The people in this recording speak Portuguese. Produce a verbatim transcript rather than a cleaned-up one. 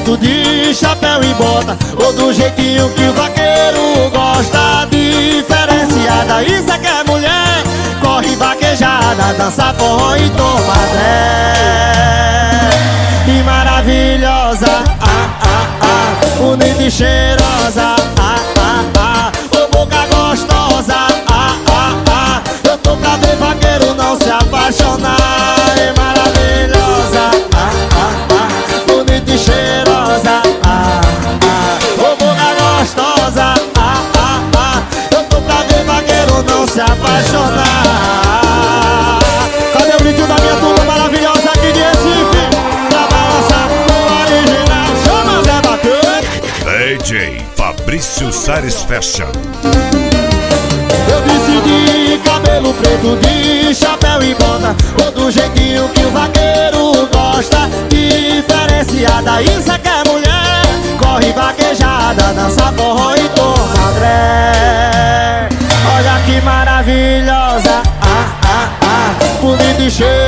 preto de chapéu e bota, ou do jeitinho que o vaqueiro gosta. Diferenciada, isso é que é mulher. Corre vaquejada, dança forró e toma dré. E maravilhosa, ah, ah, ah, bonita e cheirosa, ah, ah, ah, ô boca gostosa, ah, ah, ah. Eu tô pra ver vaqueiro não se apaixonar. E maravilhosa, ah, ah, ah, bonita e cheirosa, ah, ah, ô boca gostosa, ah, ah, ah. Eu tô pra ver vaqueiro não se apaixonar. Cadê o grito da minha turma maravilhosa aqui de Recife? Pra balançar o original, chama Zé Bacana. D J Fabrício Sares Fashion. Eu decidi cabelo preto de chapéu e bota, ou do jeitinho que o vaqueiro gosta. Diferenciada, isso é que é mulher. Corre vaquejada, dança forró e toma dré. Olha que maravilhosa, ah, ah, ah, bonita e cheia.